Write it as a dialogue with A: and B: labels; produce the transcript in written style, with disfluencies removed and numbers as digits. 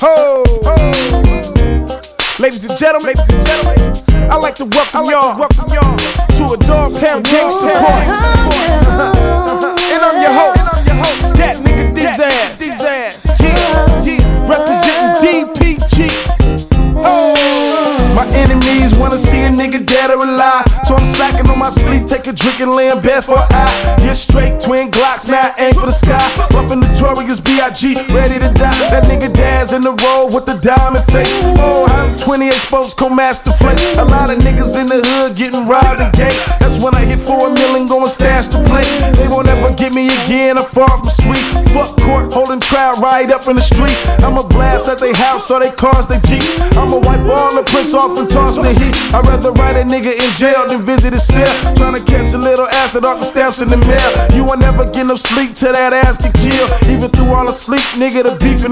A: Ho, ladies and gentlemen, I'd like to welcome y'all to a Dogtown Gangsta Party. And I'm your host, that nigga Dizass. Yeah, representing DPG. My enemies wanna see a nigga dead or alive, so I'm slacking on my sleep, take a drink and lay in bed for I get straight, twin Glocks, now I aim for the sky. Bumpin' Notorious B.I.G., ready to die. That nigga Daz in the road with the diamond face. Oh, I'm 20 exposed, co-master flake. A lot of niggas in the hood getting robbed and gay. That's when I hit 4 million, going stash the plate. They won't ever get me again, I'm far from sweet. Fuck court, holding trial right up in the street. I'ma blast at they house or they cars, they jeeps. I'ma wipe all the prints off and toss the heat. I'd rather write a nigga in jail than visit his cell, tryna catch a little acid off the stamps in the mail. You won't never get no sleep till that ass get killed. Even through all the sleep, nigga, the beef in